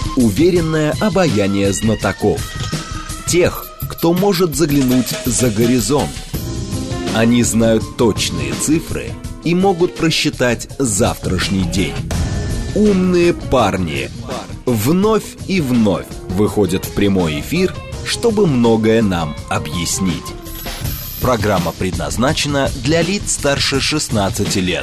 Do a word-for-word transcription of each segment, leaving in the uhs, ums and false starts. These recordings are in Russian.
Уверенное обаяние знатоков. Тех, кто может заглянуть за горизонт. Они знают точные цифры и могут просчитать завтрашний день. Умные парни вновь и вновь выходят в прямой эфир, чтобы многое нам объяснить. Программа предназначена для лиц старше шестнадцати лет.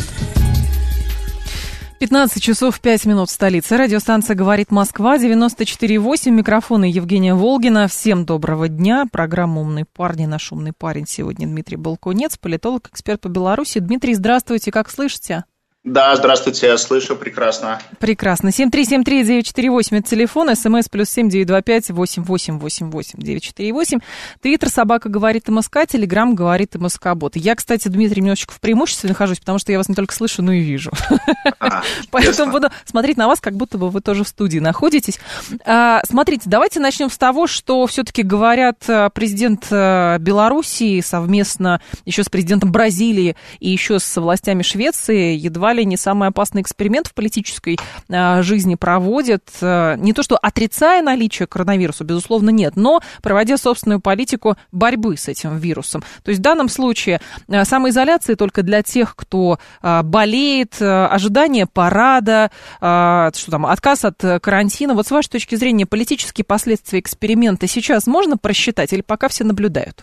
пятнадцать часов пять минут в столице. Радиостанция «Говорит Москва», девяносто четыре и восемь. Микрофон и Евгения Волгина. Всем доброго дня. Программа «Умные парни». Наш умный парень сегодня Дмитрий Балкунец, политолог, эксперт по Беларуси. Дмитрий, здравствуйте. Как слышите? Да, здравствуйте, я слышу прекрасно. Прекрасно. семь три семь три девять четыре восемь это телефон, смс плюс семь девять два пять восемь восемь восемь восемь девять четыре восемь. Твиттер собака говорит МСК, Телеграм говорит МСК Бот. Я, кстати, Дмитрий, немножечко в преимуществе нахожусь, потому что я вас не только слышу, но и вижу. А, Поэтому буду смотреть на вас, как будто бы вы тоже в студии находитесь. А, смотрите, давайте начнем с того, что все-таки говорят президент Белоруссии совместно еще с президентом Бразилии и еще с властями Швеции едва ли не самый опасный эксперимент в политической а, жизни проводят, а, не то что отрицая наличие коронавируса, безусловно, нет, но проводя собственную политику борьбы с этим вирусом. То есть в данном случае а, самоизоляция только для тех, кто а, болеет, а, ожидание парада, а, что там, отказ от карантина. Вот с вашей точки зрения политические последствия эксперимента сейчас можно просчитать или пока все наблюдают?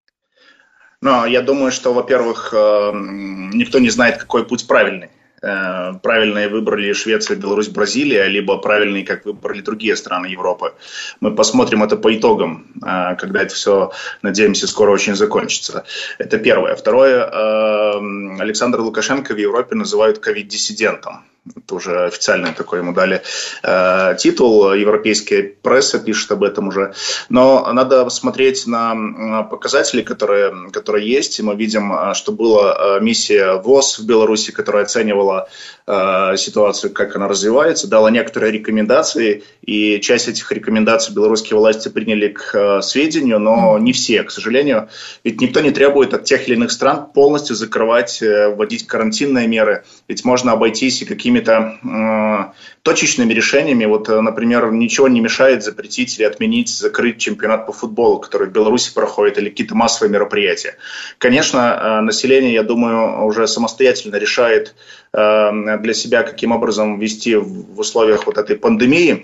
Ну, я думаю, что, во-первых, никто не знает, какой путь правильный. Правильные выбрали Швеция, Беларусь, Бразилия, либо правильные, как выбрали другие страны Европы. Мы посмотрим это по итогам, когда это все, надеемся, скоро очень закончится. Это первое. Второе. Александр Лукашенко в Европе называют ковид-диссидентом. Это уже официально такой ему дали э, титул, европейская пресса пишет об этом уже. Но надо смотреть на показатели, которые, которые есть. И мы видим, что была миссия ВОЗ в Беларуси, которая оценивала э, ситуацию, как она развивается, дала некоторые рекомендации, и часть этих рекомендаций белорусские власти приняли к э, сведению, но не все, к сожалению. Ведь никто не требует от тех или иных стран полностью закрывать, э, вводить карантинные меры. Ведь можно обойтись и какими какими-то э, точечными решениями. Вот, например, ничего не мешает запретить или отменить, закрыть чемпионат по футболу, который в Беларуси проходит, или какие-то массовые мероприятия. Конечно, э, население, я думаю, уже самостоятельно решает э, для себя, каким образом вести в, в условиях вот этой пандемии.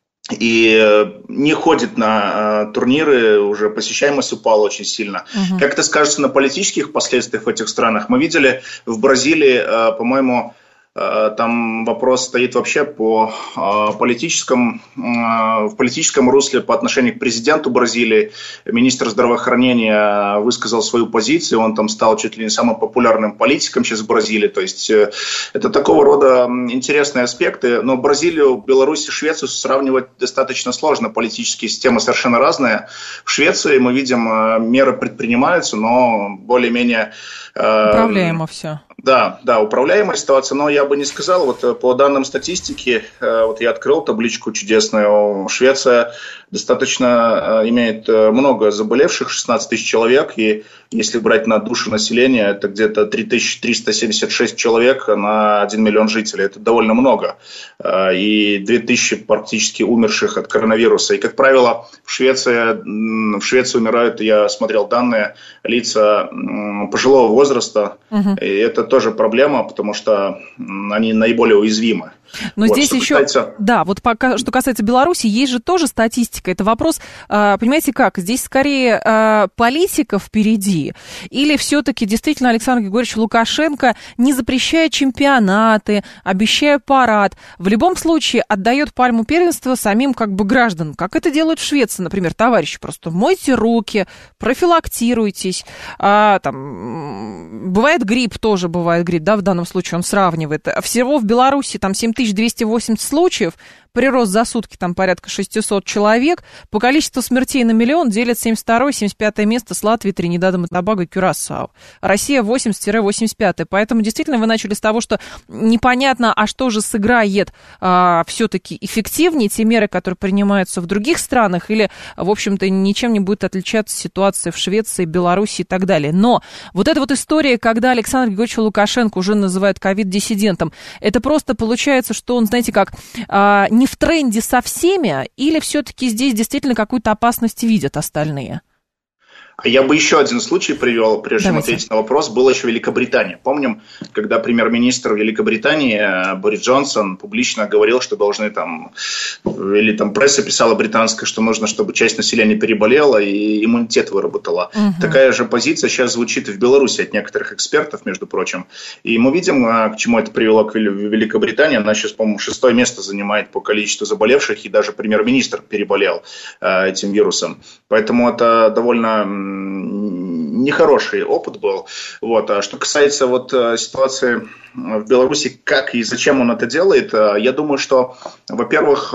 И не ходит на э, турниры, уже посещаемость упала очень сильно. Uh-huh. Как это скажется на политических последствиях в этих странах? Мы видели в Бразилии, э, по-моему, там вопрос стоит вообще по политическом, в политическом русле по отношению к президенту Бразилии. Министр здравоохранения высказал свою позицию, он там стал чуть ли не самым популярным политиком сейчас в Бразилии. То есть это такого рода интересные аспекты. Но Бразилию, Беларусь и Швецию сравнивать достаточно сложно. Политические системы совершенно разные. В Швеции мы видим, меры предпринимаются, но более-менее... Управляемо все. Да, да, управляемая ситуация, но я бы не сказал, вот по данным статистики, вот я открыл табличку чудесную, Швеция достаточно имеет много заболевших, шестнадцать тысяч человек, и если брать на душу населения, это где-то три тысячи триста семьдесят шесть человек на один миллион жителей, это довольно много, и две тысячи практически умерших от коронавируса, и, как правило, в Швеции, в Швеции умирают, я смотрел данные, лица пожилого возраста, угу. И это тоже проблема, потому что они наиболее уязвимы. Но вот, здесь еще, касается... да, вот пока, что касается Беларуси, есть же тоже статистика. Это вопрос, понимаете как, здесь скорее политика впереди, или все-таки действительно Александр Григорьевич Лукашенко, не запрещая чемпионаты, обещая парад, в любом случае отдает пальму первенства самим как бы гражданам, как это делают в Швеции, например, товарищи, просто мойте руки, профилактируйтесь, а, там, бывает грипп, тоже бывает грипп, да, в данном случае он сравнивает, всего в Беларуси там семь тысяч двести восемьдесят случаев, прирост за сутки там порядка шестьсот человек, по количеству смертей на миллион делят семьдесят второе семьдесят пятое место с Латвией, Тринидадом и Тобаго и Кюрасао. Россия восемьдесят восемьдесят пятое. Поэтому действительно вы начали с того, что непонятно, а что же сыграет а, все-таки эффективнее, те меры, которые принимаются в других странах, или, в общем-то, ничем не будет отличаться ситуация в Швеции, Беларуси и так далее. Но вот эта вот история, когда Александр Григорьевич Лукашенко уже называют ковид-диссидентом, это просто получается, что он, знаете как, а, не в тренде со всеми, или все-таки здесь действительно какую-то опасность видят остальные? Я бы еще один случай привел, прежде чем ответить на вопрос. Была еще Великобритания. Помним, когда премьер-министр Великобритании Борис Джонсон публично говорил, что должны там, или там пресса писала британская, что нужно, чтобы часть населения переболела и иммунитет выработала. Угу. Такая же позиция сейчас звучит и в Беларуси от некоторых экспертов, между прочим. И мы видим, к чему это привело к Великобритании. Она сейчас, по-моему, шестое место занимает по количеству заболевших, и даже премьер-министр переболел этим вирусом. Поэтому это довольно нехороший опыт был. Вот. А что касается вот ситуации в Беларуси, как и зачем он это делает, я думаю, что, во-первых,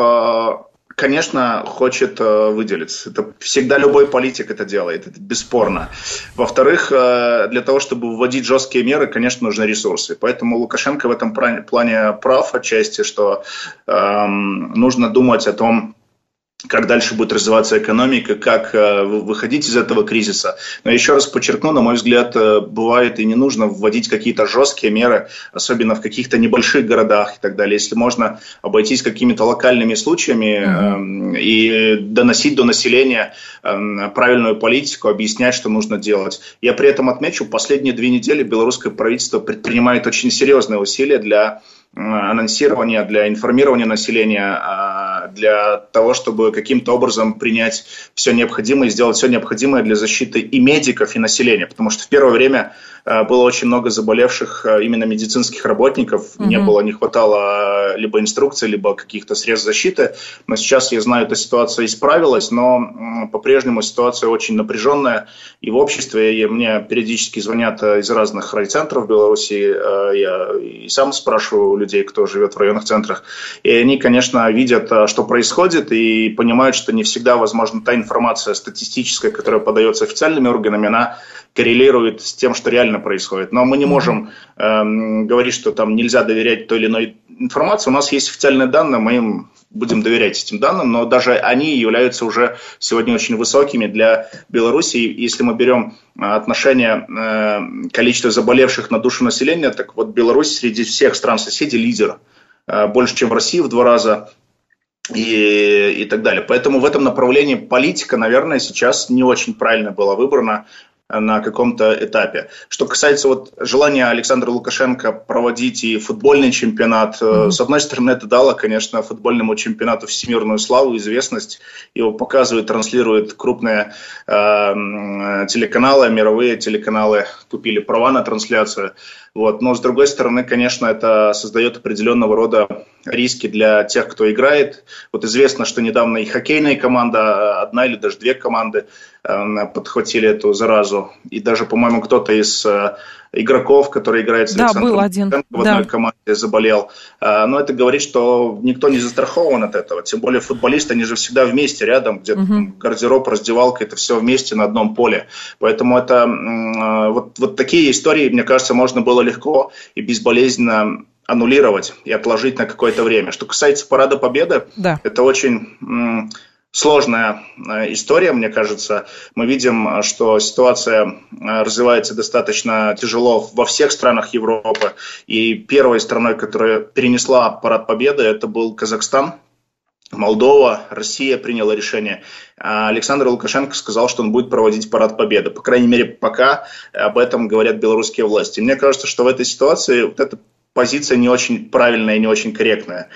конечно, хочет выделиться. Это всегда любой политик это делает, это бесспорно. Во-вторых, для того, чтобы вводить жесткие меры, конечно, нужны ресурсы. Поэтому Лукашенко в этом плане прав отчасти, что э, нужно думать о том, как дальше будет развиваться экономика, как э, выходить из этого кризиса. Но еще раз подчеркну, на мой взгляд, э, бывает и не нужно вводить какие-то жесткие меры, особенно в каких-то небольших городах и так далее. Если можно обойтись какими-то локальными случаями э, и доносить до населения э, правильную политику, объяснять, что нужно делать. Я при этом отмечу, последние две недели белорусское правительство предпринимает очень серьезные усилия для анонсирования, для информирования населения, для того, чтобы каким-то образом принять все необходимое, сделать все необходимое для защиты и медиков, и населения. Потому что в первое время было очень много заболевших именно медицинских работников. Mm-hmm. Не было, не хватало либо инструкций, либо каких-то средств защиты. Но сейчас, я знаю, эта ситуация исправилась, но по-прежнему ситуация очень напряженная и в обществе. И мне периодически звонят из разных райцентров в Беларуси. Я и сам спрашиваю у людей, кто живет в районных центрах. И они, конечно, видят, что происходит, и понимают, что не всегда, возможно, та информация статистическая, которая подается официальными органами, она коррелирует с тем, что реально происходит. Но мы не можем э, говорить, что там нельзя доверять той или иной информации. У нас есть официальные данные, мы им будем доверять этим данным, но даже они являются уже сегодня очень высокими для Беларуси. Если мы берем отношение э, количества заболевших на душу населения, так вот Беларусь среди всех стран-соседей лидер. Э, больше, чем в России в два раза. И, и так далее. Поэтому в этом направлении политика, наверное, сейчас не очень правильно была выбрана на каком-то этапе. Что касается вот желания Александра Лукашенко проводить и футбольный чемпионат, mm-hmm. с одной стороны, это дало, конечно, футбольному чемпионату всемирную славу, известность. Его показывают, транслируют крупные э, телеканалы, мировые телеканалы купили права на трансляцию. Вот. Но, с другой стороны, конечно, это создает определенного рода риски для тех, кто играет. Вот известно, что недавно и хоккейная команда, одна или даже две команды э, подхватили эту заразу. И даже, по-моему, кто-то из э, игроков, который играет с Александром да, был один. в одной да. команде, заболел. Э, но это говорит, что никто не застрахован от этого. Тем более футболисты, они же всегда вместе, рядом, где-то угу. гардероб, раздевалка, это все вместе на одном поле. Поэтому это э, вот, вот такие истории, мне кажется, можно было легко и безболезненно аннулировать и отложить на какое-то время. Что касается Парада Победы, да. это очень м, сложная э, история, мне кажется. Мы видим, что ситуация э, развивается достаточно тяжело во всех странах Европы. И первой страной, которая перенесла Парад Победы, это был Казахстан. Молдова, Россия приняла решение. Александр Лукашенко сказал, что он будет проводить Парад Победы. По крайней мере, пока об этом говорят белорусские власти. Мне кажется, что в этой ситуации вот эта позиция не очень правильная и не очень корректная.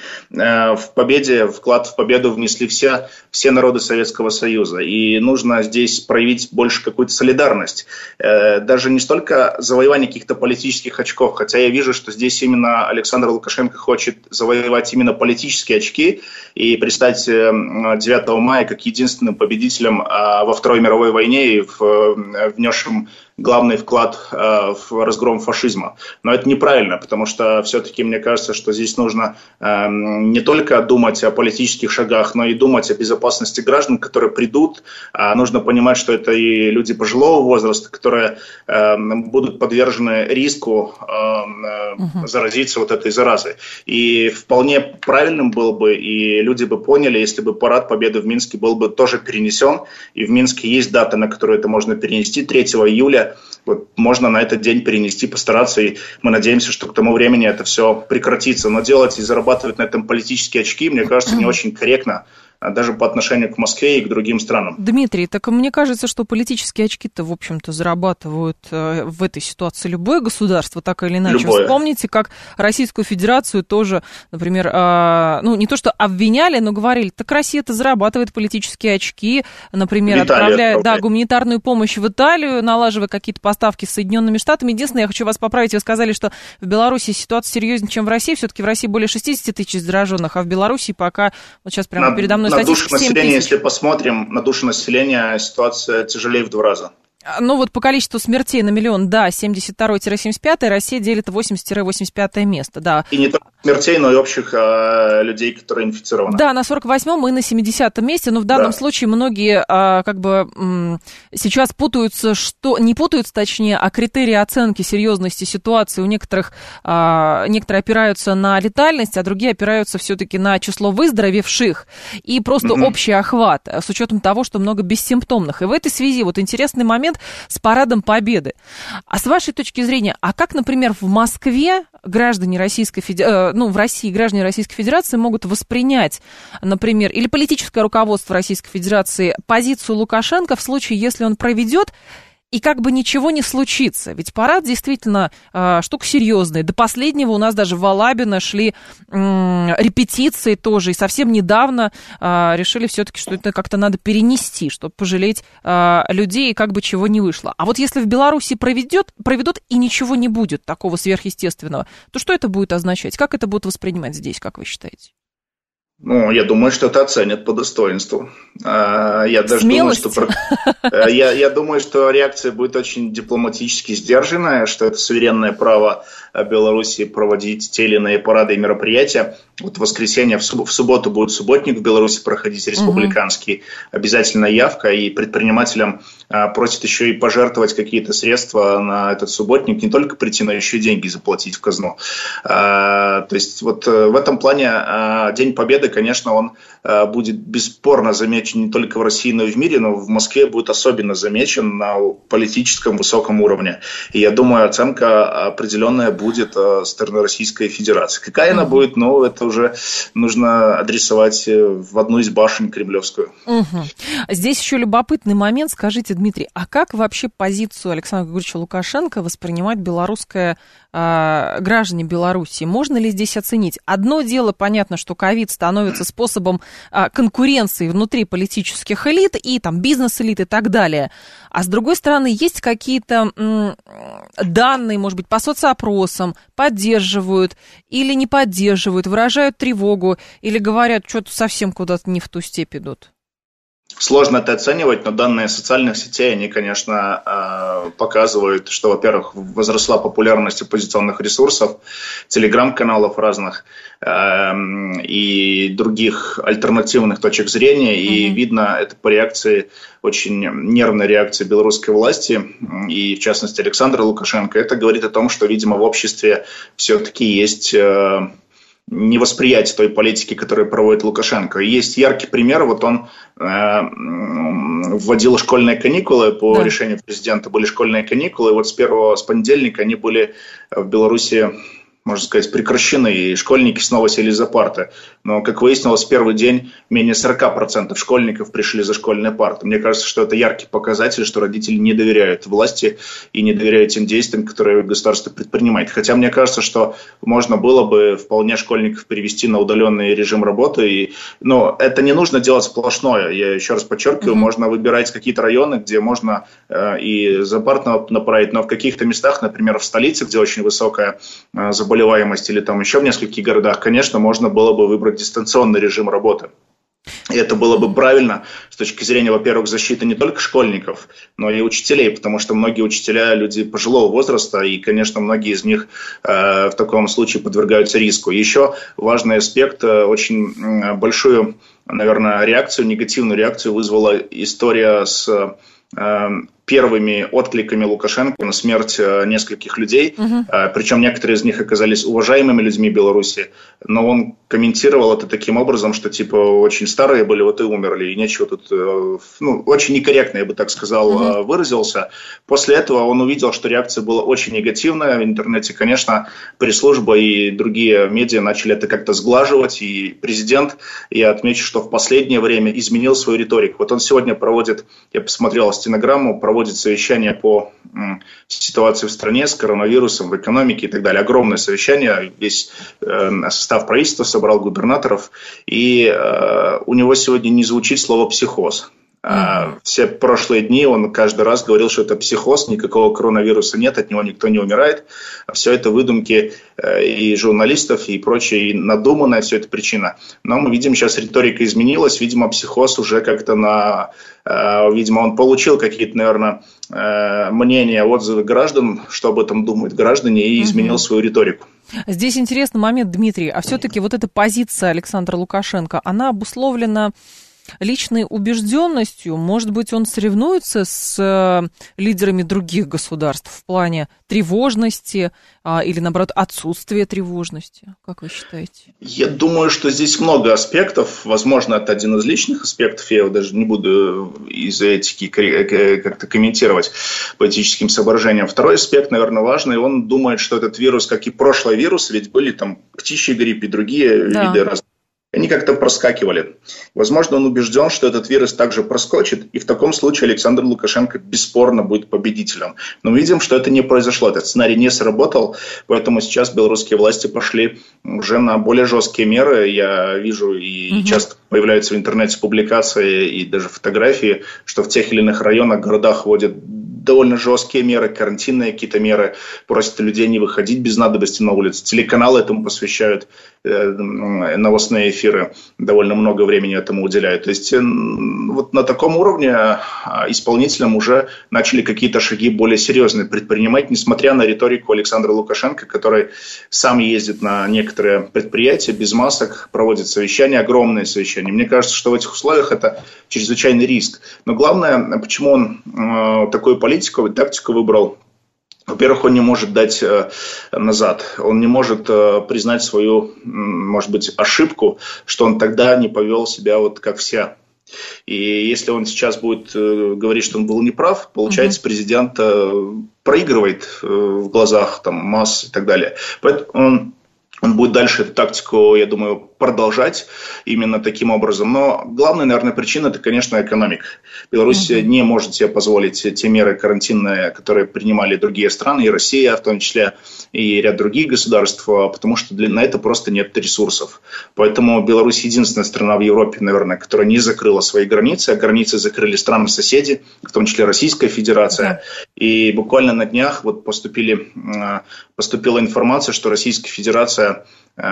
В победе, вклад в победу внесли все, все народы Советского Союза. И нужно здесь проявить больше какую-то солидарность. Даже не столько завоевание каких-то политических очков, хотя я вижу, что здесь именно Александр Лукашенко хочет завоевать именно политические очки и предстать девятого мая как единственным победителем во Второй мировой войне и внесшим главный вклад э, в разгром фашизма. Но это неправильно, потому что все-таки мне кажется, что здесь нужно э, не только думать о политических шагах, но и думать о безопасности граждан, которые придут. А нужно понимать, что это и люди пожилого возраста, которые э, будут подвержены риску э, э, угу. заразиться вот этой заразой. И вполне правильным было бы, и люди бы поняли, если бы Парад Победы в Минске был бы тоже перенесен. И в Минске есть дата, на которую это можно перенести, третьего июля. далее. Вот можно на этот день перенести, постараться, и мы надеемся, что к тому времени это все прекратится. Но делать и зарабатывать на этом политические очки, мне кажется, не очень корректно, даже по отношению к Москве и к другим странам. Дмитрий, так мне кажется, что политические очки-то, в общем-то, зарабатывают в этой ситуации любое государство, так или иначе. Любое. Вспомните, как Российскую Федерацию тоже, например, ну, не то что обвиняли, но говорили, так Россия-то зарабатывает политические очки, например, Италия, отправляет да, гуманитарную помощь в Италию, налаживая какие-то поставки с Соединенными Штатами. Единственное, я хочу вас поправить, вы сказали, что в Беларуси ситуация серьезнее, чем в России. Все-таки в России более шестьдесят тысяч зараженных, а в Беларуси пока, вот сейчас прямо на, передо мной на душу статистика, населения, если посмотрим, на душу населения ситуация тяжелее в два раза. Ну вот по количеству смертей на миллион, да, семьдесят второе - семьдесят пятое, Россия делит восемьдесят - восемьдесят пятое место, да. И не только смертей, но и общих э, людей, которые инфицированы. Да, на сорок восьмом и на семидесятом месте, но в данном да. случае многие а, как бы м, сейчас путаются, что не путаются, точнее, а критерии оценки серьезности ситуации у некоторых, а, некоторые опираются на летальность, а другие опираются все-таки на число выздоровевших и просто mm-hmm. общий охват, с учетом того, что много бессимптомных. И в этой связи вот интересный момент с парадом Победы. А с вашей точки зрения, а как, например, в Москве граждане Российской Федерации, ну, в России граждане Российской Федерации могут воспринять, например, или политическое руководство Российской Федерации позицию Лукашенко в случае, если он проведет, и как бы ничего не случится. Ведь парад действительно э, штука серьезная. До последнего у нас даже в Алабино шли э, репетиции тоже. И совсем недавно э, решили все-таки, что это как-то надо перенести, чтобы пожалеть э, людей, и как бы чего не вышло. А вот если в Беларуси проведет, проведут и ничего не будет такого сверхъестественного, то что это будет означать? Как это будут воспринимать здесь, как вы считаете? Ну, я думаю, что это оценят по достоинству. Я даже Смелость? думаю, что я, я думаю, что реакция будет очень дипломатически сдержанная, что это суверенное право Беларуси проводить те или иные парады и мероприятия. Вот в воскресенье, в субботу будет субботник в Беларуси проходить республиканский, угу. обязательно явка, и предпринимателям просят еще и пожертвовать какие-то средства на этот субботник, не только прийти, но еще и деньги заплатить в казну. То есть вот в этом плане День Победы, конечно, он будет бесспорно замечен не только в России, но и в мире, но в Москве будет особенно замечен на политическом высоком уровне. И я думаю, оценка определенная будет со стороны Российской Федерации. Какая она будет, ну, это уже нужно адресовать в одну из башен кремлевскую. Угу. Здесь еще любопытный момент. Скажите, Дмитрий, а как вообще позицию Александра Григорьевича Лукашенко воспринимать белорусское э, граждане Беларуси? Можно ли здесь оценить? Одно дело, понятно, что ковид становится способом э, конкуренции внутри политических элит и там бизнес-элит и так далее. А с другой стороны, есть какие-то м, данные, может быть, по соцопросам, поддерживают или не поддерживают, выражают тревогу или говорят, что-то совсем куда-то не в ту степь идут? Сложно это оценивать, но данные социальных сетей, они, конечно, показывают, что, во-первых, возросла популярность оппозиционных ресурсов, телеграм-каналов разных и других альтернативных точек зрения. И mm-hmm. видно это по реакции, очень нервной реакции белорусской власти, и, в частности, Александра Лукашенко. Это говорит о том, что, видимо, в обществе все-таки есть невосприятие той политики, которую проводит Лукашенко. Есть яркий пример, вот он э, вводил школьные каникулы, по да. решению президента были школьные каникулы, и вот с первого, с понедельника они были в Беларуси, можно сказать, прекращены, и школьники снова сели за парты. Но, как выяснилось, в первый день менее сорок процентов школьников пришли за школьные парты. Мне кажется, что это яркий показатель, что родители не доверяют власти и не доверяют тем действиям, которые государство предпринимает. Хотя мне кажется, что можно было бы вполне школьников перевести на удаленный режим работы. И, но это не нужно делать сплошное. Я еще раз подчеркиваю, mm-hmm. можно выбирать какие-то районы, где можно э, и за парты направить, но в каких-то местах, например, в столице, где очень высокая э, заболеваемость, или там еще в нескольких городах, конечно, можно было бы выбрать дистанционный режим работы. И это было бы правильно с точки зрения, во-первых, защиты не только школьников, но и учителей, потому что многие учителя люди пожилого возраста, и, конечно, многие из них э, в таком случае подвергаются риску. Еще важный аспект, э, очень э, большую, наверное, реакцию, негативную реакцию вызвала история с э, первыми откликами Лукашенко на смерть нескольких людей, угу. причем некоторые из них оказались уважаемыми людьми Беларуси, но он комментировал это таким образом, что типа очень старые были, вот и умерли, и нечего тут, ну, очень некорректно, я бы так сказал, угу. выразился. После этого он увидел, что реакция была очень негативная в интернете, конечно, пресс-служба и другие медиа начали это как-то сглаживать, и президент, я отмечу, что в последнее время изменил свою риторику. Вот он сегодня проводит, я посмотрел стенограмму, проводит совещание по м, ситуации в стране с коронавирусом, в экономике и так далее. Огромное совещание, весь э, состав правительства собрал губернаторов, и э, у него сегодня не звучит слово «психоз». Mm-hmm. Все прошлые дни он каждый раз говорил, что это психоз, никакого коронавируса нет, от него никто не умирает. Все это выдумки и журналистов, и прочее, и надуманная все это причина. Но мы видим, сейчас риторика изменилась, видимо, психоз уже как-то на... Видимо, он получил какие-то, наверное, мнения, отзывы граждан, что об этом думают граждане, и изменил mm-hmm. свою риторику. Здесь интересный момент, Дмитрий, а все-таки вот эта позиция Александра Лукашенко, она обусловлена личной убежденностью? Может быть, он соревнуется с лидерами других государств в плане тревожности а, или, наоборот, отсутствия тревожности? Как вы считаете? Я думаю, что здесь много аспектов. Возможно, это один из личных аспектов. Я его даже не буду из-за этики как-то комментировать по этическим соображениям. Второй аспект, наверное, важный. Он думает, что этот вирус, как и прошлый вирус, ведь были там птичий грипп и другие да. виды разных. Они как-то проскакивали. Возможно, он убежден, что этот вирус также проскочит, и в таком случае Александр Лукашенко бесспорно будет победителем. Но мы видим, что это не произошло. Этот сценарий не сработал, поэтому сейчас белорусские власти пошли уже на более жесткие меры. Я вижу, и угу. часто появляются в интернете публикации и даже фотографии, что в тех или иных районах, городах вводят довольно жесткие меры, карантинные какие-то меры, просят людей не выходить без надобности на улицу. Телеканалы этому посвящают, э, новостные эфиры довольно много времени этому уделяют. То есть э, вот на таком уровне исполнителям уже начали какие-то шаги более серьезные предпринимать, несмотря на риторику Александра Лукашенко, который сам ездит на некоторые предприятия без масок, проводит совещания, огромные совещания. Мне кажется, что в этих условиях это чрезвычайный риск. Но главное, почему он э, такой политику, тактику выбрал. Во-первых, он не может дать э, назад. Он не может э, признать свою, может быть, ошибку, что он тогда не повел себя вот как все. И если он сейчас будет э, говорить, что он был неправ, получается, mm-hmm. президент э, проигрывает э, в глазах там, масс и так далее. Поэтому он, он будет дальше эту тактику, я думаю, продолжать именно таким образом. Но главная, наверное, причина – это, конечно, экономика. Беларусь mm-hmm. не может себе позволить те меры карантинные, которые принимали другие страны, и Россия в том числе, и ряд других государств, потому что для, на это просто нет ресурсов. Поэтому Беларусь единственная страна в Европе, наверное, которая не закрыла свои границы, а границы закрыли страны-соседи, в том числе Российская Федерация. Mm-hmm. И буквально на днях вот поступили, поступила информация, что Российская Федерация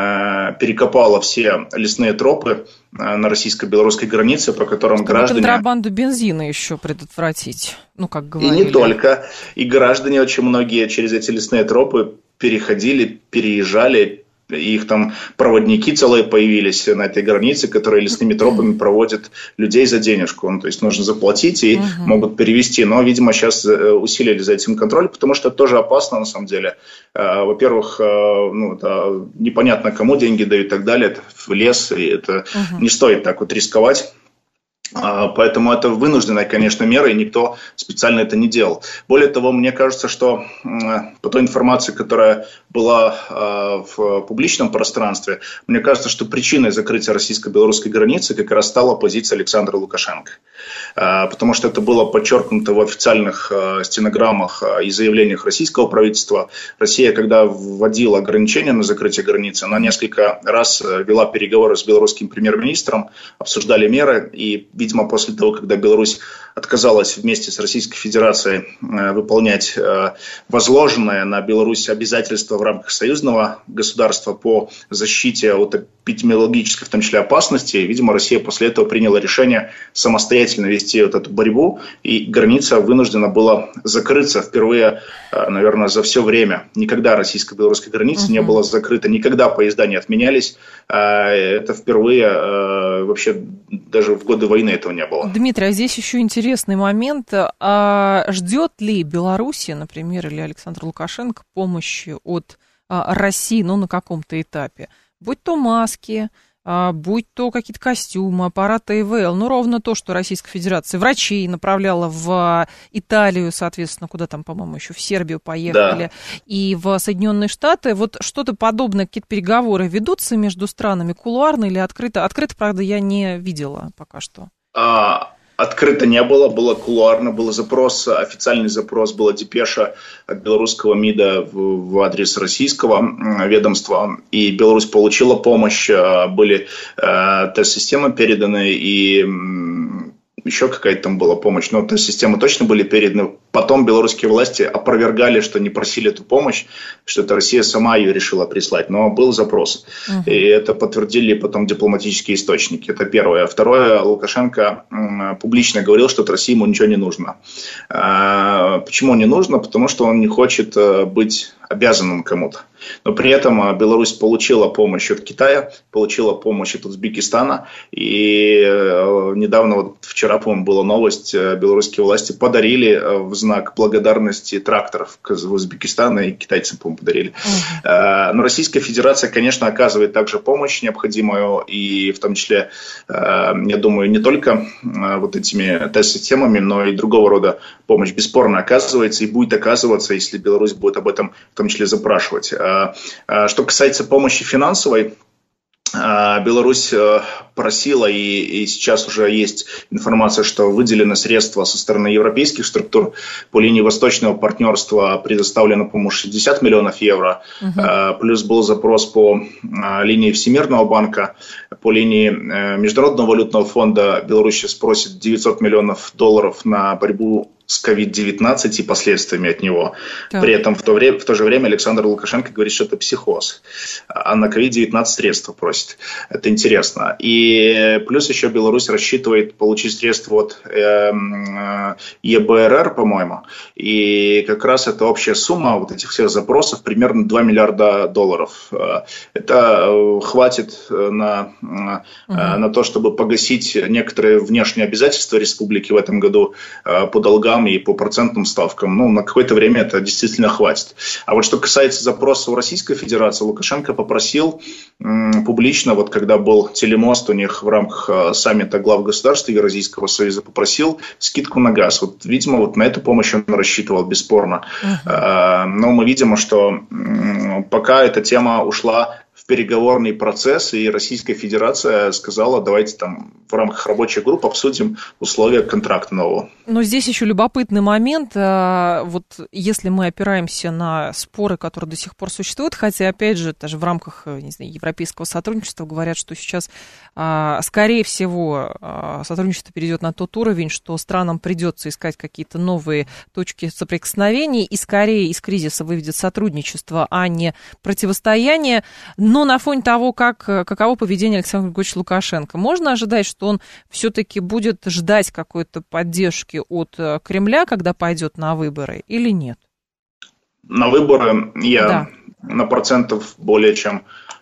перекопала все лесные тропы на российско-белорусской границе, по которым чтобы граждане... контрабанду бензина еще предотвратить, ну, как говорили. И не только. И граждане очень многие через эти лесные тропы переходили, переезжали, их там проводники целые появились на этой границе, которые лесными тропами проводят людей за денежку. Ну, то есть нужно заплатить и uh-huh. могут перевести. Но, видимо, сейчас усилили за этим контроль, потому что это тоже опасно на самом деле. Во-первых, ну, это непонятно, кому деньги дают и так далее. Это в лес, и это uh-huh. не стоит так вот рисковать. Поэтому это вынужденная, конечно, мера, и никто специально это не делал. Более того, мне кажется, что по той информации, которая была в публичном пространстве, мне кажется, что причиной закрытия российско-белорусской границы как раз стала позиция Александра Лукашенко. Потому что это было подчеркнуто в официальных стенограммах и заявлениях российского правительства. Россия, когда вводила ограничения на закрытие границы, она несколько раз вела переговоры с белорусским премьер-министром, обсуждали меры, и видимо, после того, когда Беларусь отказалась вместе с Российской Федерацией выполнять возложенное на Беларусь обязательства в рамках союзного государства по защите от эпидемиологической, в том числе, опасности, видимо, Россия после этого приняла решение самостоятельно самостоятельно вести вот эту борьбу, и граница вынуждена была закрыться впервые, наверное, за все время. Никогда российско-белорусская граница uh-huh. не была закрыта, никогда поезда не отменялись. Это впервые, вообще даже в годы войны этого не было. Дмитрий, а здесь еще интересный момент. А ждет ли Белоруссия, например, или Александр Лукашенко помощи от России, ну, на каком-то этапе? Будь то маски, будь то какие-то костюмы, аппараты ИВЛ, ну, ровно то, что Российская Федерация врачей направляла в Италию, соответственно, куда там, по-моему, еще в Сербию поехали, да. и в Соединенные Штаты. Вот что-то подобное, какие-то переговоры ведутся между странами кулуарно или открыто? Открыто, правда, я не видела пока что. А... Открыто не было, было кулуарно, был запрос, официальный запрос, была депеша от белорусского МИДа в, в адрес российского ведомства, и Беларусь получила помощь, были э, тест-системы переданы, и м, еще какая-то там была помощь, но тест-системы точно были переданы. Потом белорусские власти опровергали, что не просили эту помощь, что это Россия сама ее решила прислать, но был запрос. Uh-huh. И это подтвердили потом дипломатические источники. Это первое. Второе, Лукашенко публично говорил, что от России ему ничего не нужно. Почему не нужно? Потому что он не хочет быть обязанным кому-то. Но при этом Беларусь получила помощь от Китая, получила помощь от Узбекистана. И недавно, вот вчера, по-моему, была новость, белорусские власти подарили в знак благодарности тракторов в Узбекистан, и китайцам, по-моему, подарили. Uh-huh. Но Российская Федерация, конечно, оказывает также помощь необходимую, и в том числе, я думаю, не только вот этими тест-системами, но и другого рода помощь бесспорно оказывается и будет оказываться, если Беларусь будет об этом в том числе запрашивать. Что касается помощи финансовой, Беларусь просила, и, и сейчас уже есть информация, что выделены средства со стороны европейских структур. По линии Восточного партнерства предоставлено, по-моему, шестьдесят миллионов евро. Uh-huh. Плюс был запрос по линии Всемирного банка. По линии Международного валютного фонда Беларусь сейчас просит девятьсот миллионов долларов на борьбу с ковид девятнадцать и последствиями от него. Так. При этом в то, время, в то же время Александр Лукашенко говорит, что это психоз. А на ковид девятнадцать средства просит. Это интересно. И плюс еще Беларусь рассчитывает получить средства от э, э, ЕБРР, по-моему. И как раз эта общая сумма вот этих всех запросов примерно два миллиарда долларов. Это хватит на, угу. на то, чтобы погасить некоторые внешние обязательства республики в этом году по долгам и по процентным ставкам. Ну, на какое-то время это действительно хватит. А вот что касается запроса у Российской Федерации, Лукашенко попросил м, публично, вот когда был телемост у них в рамках а, саммита глав государств Евразийского союза, попросил скидку на газ. Вот, видимо, вот на эту помощь он рассчитывал, бесспорно. Uh-huh. А, но мы видим, что м, пока эта тема ушла в переговорный процесс, и Российская Федерация сказала, давайте там в рамках рабочей группы обсудим условия контракта нового. Но здесь еще любопытный момент, вот если мы опираемся на споры, которые до сих пор существуют, хотя, опять же, даже в рамках, не знаю, европейского сотрудничества говорят, что сейчас, скорее всего, сотрудничество перейдет на тот уровень, что странам придется искать какие-то новые точки соприкосновений, и скорее из кризиса выведет сотрудничество, а не противостояние. Но на фоне того, как, каково поведение Александра Григорьевича Лукашенко, можно ожидать, что он все-таки будет ждать какой-то поддержки от Кремля, когда пойдет на выборы, или нет? На выборы я да. на процентов более чем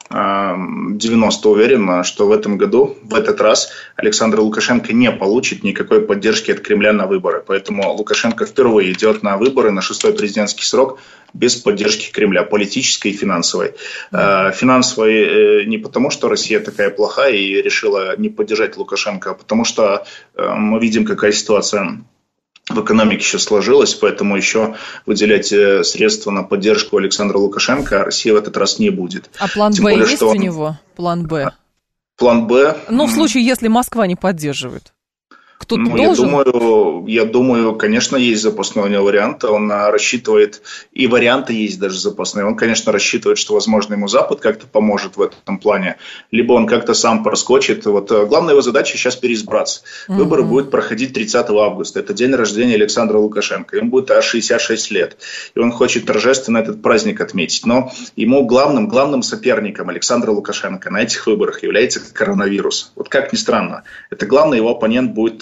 девяносто уверен, что в этом году, в этот раз Александр Лукашенко не получит никакой поддержки от Кремля на выборы. Поэтому Лукашенко впервые идет на выборы на шестой президентский срок без поддержки Кремля, политической и финансовой. Mm-hmm. Финансовой не потому, что Россия такая плохая и решила не поддержать Лукашенко, а потому что мы видим, какая ситуация в экономике сейчас сложилось, поэтому еще выделять средства на поддержку Александра Лукашенко Россия в этот раз не будет. А план Тем Б более, есть у него? План Б? План Б? Ну, в случае, если Москва не поддерживает. Кто-то ну, должен? Я думаю, я думаю, конечно, есть запасной у него вариант. Он рассчитывает, и варианты есть даже запасные. Он, конечно, рассчитывает, что, возможно, ему Запад как-то поможет в этом плане. Либо он как-то сам проскочит. Вот главная его задача сейчас переизбраться. Mm-hmm. Выборы будут проходить тридцатого августа. Это день рождения Александра Лукашенко. Ему будет аж шестьдесят шесть лет. И он хочет торжественно этот праздник отметить. Но ему главным, главным соперником Александра Лукашенко на этих выборах является коронавирус. Вот как ни странно. Это главный его оппонент будет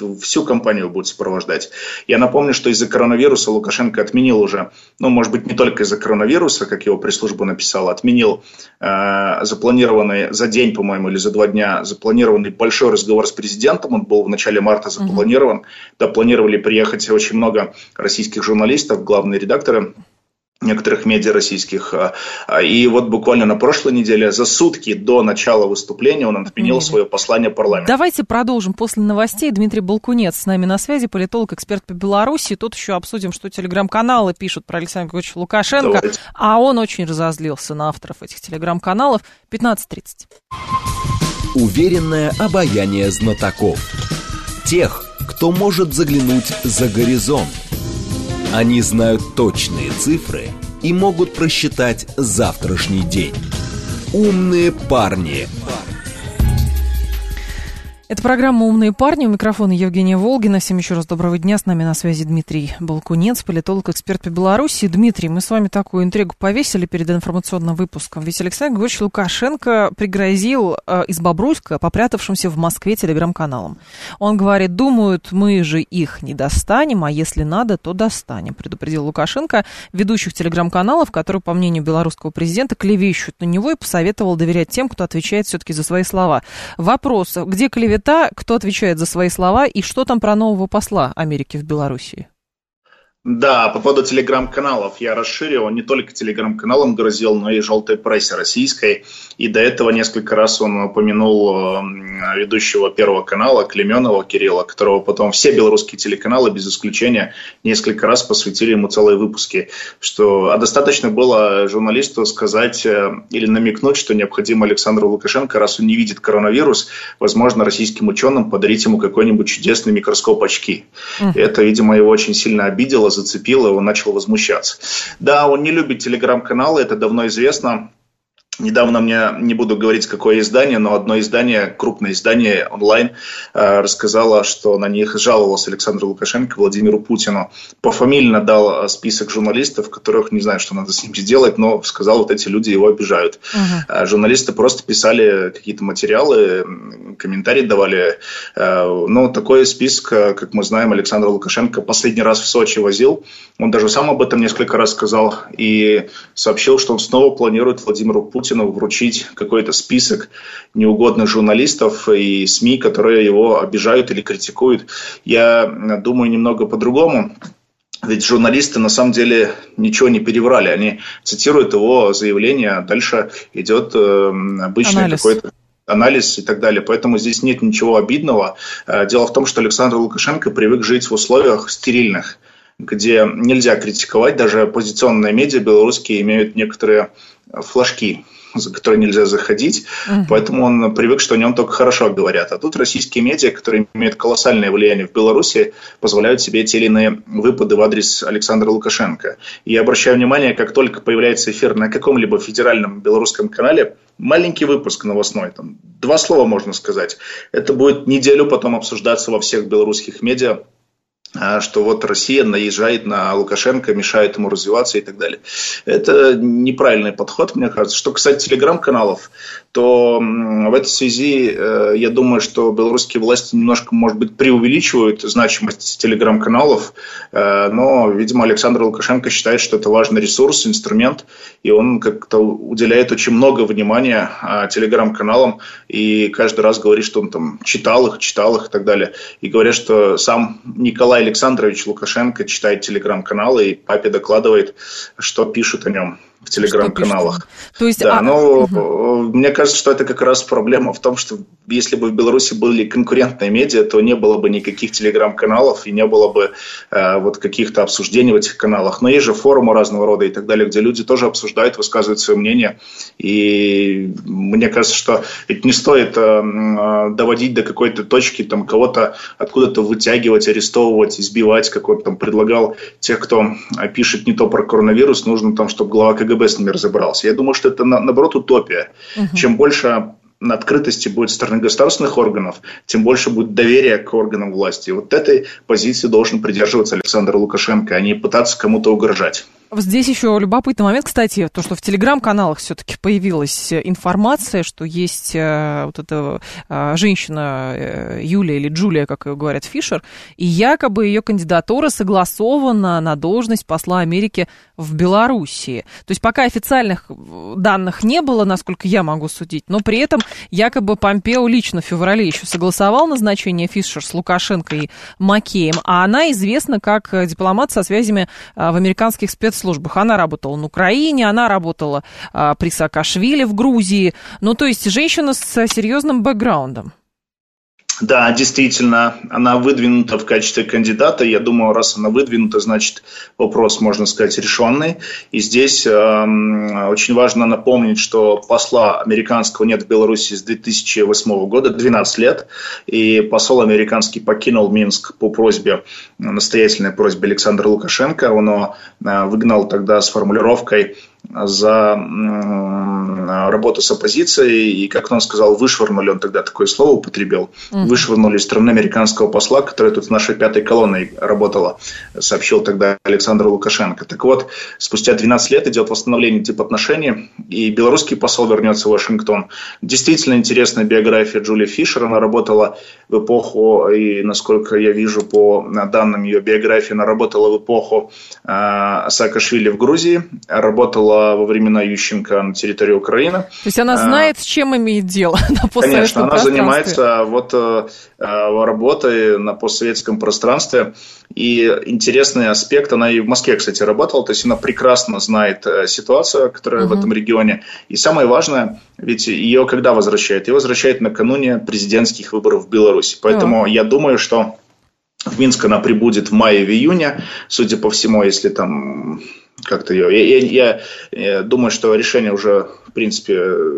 всю кампанию будет сопровождать. Я напомню, что из-за коронавируса Лукашенко отменил уже, ну, может быть, не только из-за коронавируса, как его пресс-служба написала, отменил э, запланированный за день, по-моему, или за два дня запланированный большой разговор с президентом. Он был в начале марта запланирован. Mm-hmm. Да, планировали приехать очень много российских журналистов, главные редакторы некоторых медиа российских. И вот буквально на прошлой неделе, за сутки до начала выступления, он отменил свое послание парламенту. Давайте продолжим после новостей. Дмитрий Балкунец с нами на связи, политолог, эксперт по Беларуси. Тут еще обсудим, что телеграм-каналы пишут про Александра Григорьевича Лукашенко. Давайте. А он очень разозлился на авторов этих телеграм-каналов. пятнадцать тридцать. Уверенное обаяние знатоков. Тех, кто может заглянуть за горизонт. Они знают точные цифры и могут просчитать завтрашний день. Умные парни. Это программа «Умные парни». У микрофона Евгения Волгина. Всем еще раз доброго дня. С нами на связи Дмитрий Балкунец, политолог, эксперт по Беларуси. Дмитрий, мы с вами такую интригу повесили перед информационным выпуском. Ведь Александр Григорьевич Лукашенко пригрозил э, из Бобруйска попрятавшимся в Москве телеграм-каналам. Он говорит: думают, мы же их не достанем, а если надо, то достанем. Предупредил Лукашенко ведущих телеграм-каналов, которые, по мнению белорусского президента, клевещут на него, и посоветовал доверять тем, кто отвечает все-таки за свои слова. Вопрос: где клевета? Кто отвечает за свои слова и что там про нового посла Америки в Белоруссии? Да, по поводу телеграм-каналов я расширил. Он не только телеграм-каналам грозил, но и желтой прессе российской. И до этого несколько раз он упомянул ведущего Первого канала Клеменова Кирилла, которого потом все белорусские телеканалы, без исключения, несколько раз посвятили ему целые выпуски. Что, а достаточно было журналисту сказать или намекнуть, что необходимо Александру Лукашенко, раз он не видит коронавирус, возможно, российским ученым подарить ему какой-нибудь чудесный микроскоп очки. Uh-huh. И это, видимо, его очень сильно обидело, зацепило, он начал возмущаться. Да, он не любит телеграм-каналы, это давно известно. Недавно мне, не буду говорить, какое издание, но одно издание, крупное издание онлайн, э, рассказало, что на них жаловался Александр Лукашенко Владимиру Путину. Пофамильно дал список журналистов, которых не знаю, что надо с ним сделать, но сказал, вот эти люди его обижают. Uh-huh. Журналисты просто писали какие-то материалы, комментарии давали. Э, но такой список, как мы знаем, Александр Лукашенко последний раз в Сочи возил. Он даже сам об этом несколько раз сказал и сообщил, что он снова планирует Владимиру Путину вручить какой-то список неугодных журналистов и СМИ, которые его обижают или критикуют. Я думаю немного по-другому. Ведь журналисты на самом деле ничего не переврали. Они цитируют его заявление, дальше идет э, обычный анализ. какой-то анализ и так далее. Поэтому здесь нет ничего обидного. Дело в том, что Александр Лукашенко привык жить в условиях стерильных, где нельзя критиковать. Даже оппозиционные медиа белорусские имеют некоторые флажки, за которые нельзя заходить, uh-huh. поэтому он привык, что о нем только хорошо говорят. А тут российские медиа, которые имеют колоссальное влияние в Беларуси, позволяют себе те или иные выпады в адрес Александра Лукашенко. И я обращаю внимание, как только появляется эфир на каком-либо федеральном белорусском канале, маленький выпуск новостной, там два слова можно сказать, это будет неделю потом обсуждаться во всех белорусских медиа, что вот Россия наезжает на Лукашенко, мешает ему развиваться и так далее. Это неправильный подход, мне кажется. Что касается телеграм-каналов, то в этой связи я думаю, что белорусские власти немножко, может быть, преувеличивают значимость телеграм-каналов, но, видимо, Александр Лукашенко считает, что это важный ресурс, инструмент, и он как-то уделяет очень много внимания телеграм-каналам и каждый раз говорит, что он там читал их, читал их и так далее. И говорят, что сам Николай Александрович Лукашенко читает телеграм-каналы и папе докладывает, что пишут о нем в телеграм-каналах. То есть, да, а... но угу. мне кажется, что это как раз проблема в том, что если бы в Беларуси были конкурентные медиа, то не было бы никаких телеграм-каналов и не было бы э, вот каких-то обсуждений в этих каналах. Но есть же форумы разного рода и так далее, где люди тоже обсуждают, высказывают свое мнение. И мне кажется, что ведь не стоит э, доводить до какой-то точки, там, кого-то откуда-то вытягивать, арестовывать, избивать, как он там предлагал тех, кто пишет не то про коронавирус, нужно там, чтобы глава ка гэ бэ с ними разобрался. Я думаю, что это, наоборот, утопия. Угу. Чем больше открытости будет со стороны государственных органов, тем больше будет доверия к органам власти. И вот этой позиции должен придерживаться Александр Лукашенко, а не пытаться кому-то угрожать. Здесь еще любопытный момент, кстати, то, что в телеграм-каналах все-таки появилась информация, что есть э, вот эта э, женщина э, Юлия или Джулия, как ее говорят, Фишер, и якобы ее кандидатура согласована на должность посла Америки в Белоруссии. То есть пока официальных данных не было, насколько я могу судить, но при этом якобы Помпео лично в феврале еще согласовал назначение Фишер с Лукашенко и Маккеем, а она известна как дипломат со связями э, в американских спецслужбах. службах. Она работала на Украине, она работала а, при Саакашвили в Грузии. Ну, то есть женщина с серьезным бэкграундом. Да, действительно, она выдвинута в качестве кандидата. Я думаю, раз она выдвинута, значит, вопрос, можно сказать, решенный. И здесь э, очень важно напомнить, что посла американского нет в Беларуси с две тысячи восьмого года, двенадцать лет. И посол американский покинул Минск по просьбе, настоятельной просьбе Александра Лукашенко. Он его э, выгнал тогда с формулировкой за э, работу с оппозицией, и, как он сказал, вышвырнули, он тогда такое слово употребил, mm-hmm. вышвырнули из страны американского посла, который тут с нашей пятой колонной работала, сообщил тогда Александр Лукашенко. Так вот, спустя двенадцать лет идет восстановление дипотношений, и белорусский посол вернется в Вашингтон. Действительно интересная биография Джулии Фишер, она работала в эпоху, и, насколько я вижу по данным ее биографии, она работала в эпоху э, Саакашвили в Грузии, работала во времена Ющенко на территории Украины. То есть она знает, с чем имеет дело на постсоветском Конечно, она пространстве. занимается вот, э, работой на постсоветском пространстве. И интересный аспект, она и в Москве, кстати, работала, то есть она прекрасно знает ситуацию, которая угу. в этом регионе. И самое важное, ведь ее когда возвращают? Ее возвращают накануне президентских выборов в Беларуси. Поэтому О. я думаю, что в Минск она прибудет в мае, в июне, судя по всему, если там как-то ее... Я, я, я думаю, что решение уже, в принципе,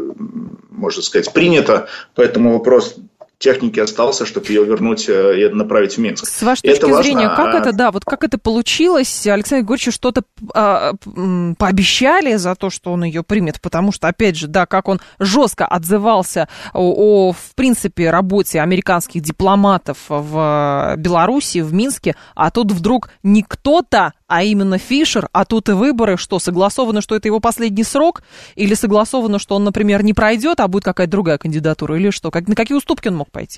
можно сказать, принято, поэтому вопрос техники остался, чтобы ее вернуть и направить в Минск. С вашей точки это зрения, важно. как это, да, вот как это получилось? Александр Григорьевич что-то а, пообещали за то, что он ее примет, потому что, опять же, да, как он жестко отзывался о, о в принципе, работе американских дипломатов в Беларуси, в Минске, а тут вдруг не кто-то, а именно Фишер, а тут и выборы, что, согласовано, что это его последний срок, или согласовано, что он, например, не пройдет, а будет какая-то другая кандидатура, или что? Как, на какие уступки он мог пойти?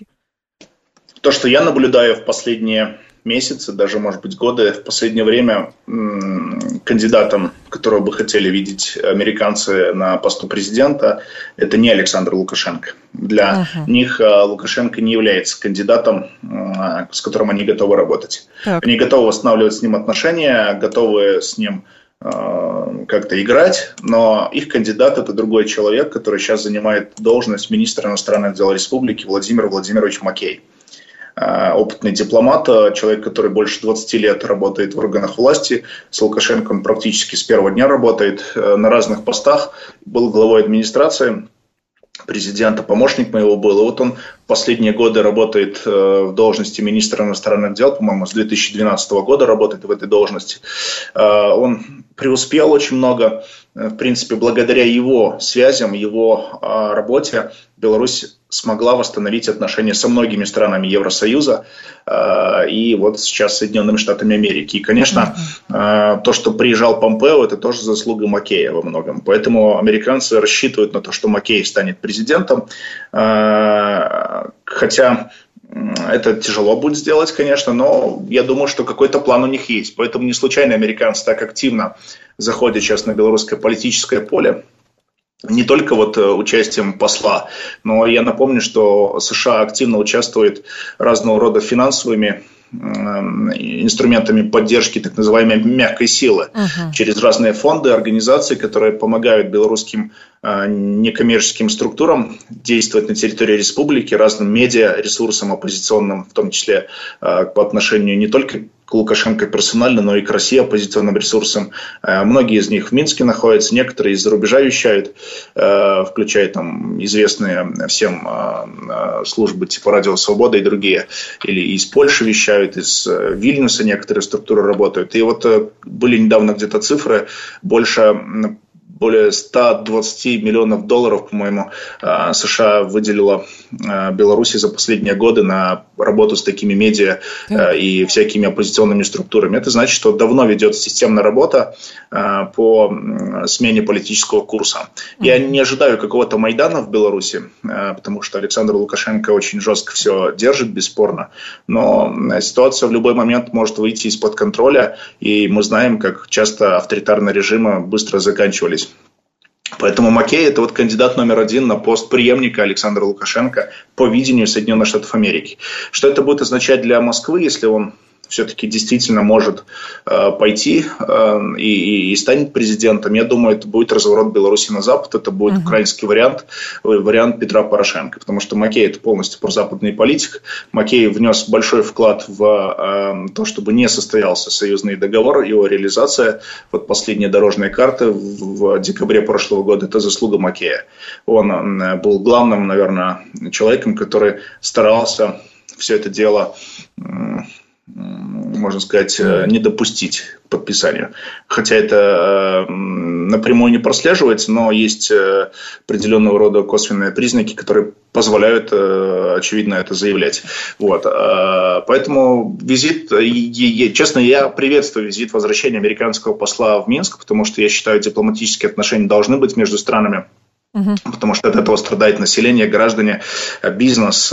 То, что я наблюдаю в последние месяцы, даже, может быть, годы, в последнее время м- кандидатом, которого бы хотели видеть американцы на посту президента, это не Александр Лукашенко. Для uh-huh. них а, Лукашенко не является кандидатом, а, с которым они готовы работать. Так. Они готовы восстанавливать с ним отношения, готовы с ним а, как-то играть, но их кандидат – это другой человек, который сейчас занимает должность министра иностранных дел республики Владимир Владимирович Маккей. Опытный дипломат, человек, который больше двадцати лет работает в органах власти. С Лукашенко он практически с первого дня работает на разных постах. Был главой администрации президента, помощник моего был. И вот он последние годы работает в должности министра иностранных дел, по-моему, с две тысячи двенадцатого года работает в этой должности. Он преуспел очень много. В принципе, благодаря его связям, его работе Беларусь смогла восстановить отношения со многими странами Евросоюза и вот сейчас с Соединенными Штатами Америки. И, конечно, mm-hmm. то, что приезжал Помпео, это тоже заслуга Маккея во многом. Поэтому американцы рассчитывают на то, что Маккей станет президентом. Хотя это тяжело будет сделать, конечно, но я думаю, что какой-то план у них есть. Поэтому не случайно американцы так активно заходят сейчас на белорусское политическое поле. Не только вот участием посла, но я напомню, что США активно участвует разного рода финансовыми инструментами поддержки так называемой мягкой силы uh-huh. через разные фонды, организации, которые помогают белорусским некоммерческим структурам действовать на территории республики, разным медиа, ресурсам оппозиционным, в том числе по отношению не только к Лукашенко персонально, но и к России оппозиционным ресурсам. Многие из них в Минске находятся, некоторые из-за рубежа вещают, включая там известные всем службы типа Радио Свобода и другие. Или из Польши вещают, из Вильнюса некоторые структуры работают. И вот были недавно где-то цифры, больше более ста двадцати миллионов долларов, по-моему, США выделила Беларуси за последние годы на работу с такими медиа и всякими оппозиционными структурами. Это значит, что давно ведется системная работа по смене политического курса. Я не ожидаю какого-то Майдана в Беларуси, потому что Александр Лукашенко очень жестко все держит, бесспорно. Но ситуация в любой момент может выйти из-под контроля, и мы знаем, как часто авторитарные режимы быстро заканчивались. Поэтому Маккей – это вот кандидат номер один на пост преемника Александра Лукашенко по видению Соединенных Штатов Америки. Что это будет означать для Москвы, если он все-таки действительно может э, пойти э, и, и станет президентом? Я думаю, это будет разворот Беларуси на Запад, это будет uh-huh. украинский вариант, вариант Петра Порошенко, потому что Маккей – это полностью прозападный политик. Маккей внес большой вклад в э, то, чтобы не состоялся союзный договор, его реализация. Вот последние дорожные карты в, в декабре прошлого года – это заслуга Маккея. Он э, был главным, наверное, человеком, который старался все это дело э, можно сказать, не допустить к подписанию. Хотя это напрямую не прослеживается, но есть определенного рода косвенные признаки, которые позволяют, очевидно, это заявлять. Вот. Поэтому визит, честно, я приветствую визит возвращения американского посла в Минск, потому что я считаю, дипломатические отношения должны быть между странами. Потому что от этого страдает население, граждане, бизнес.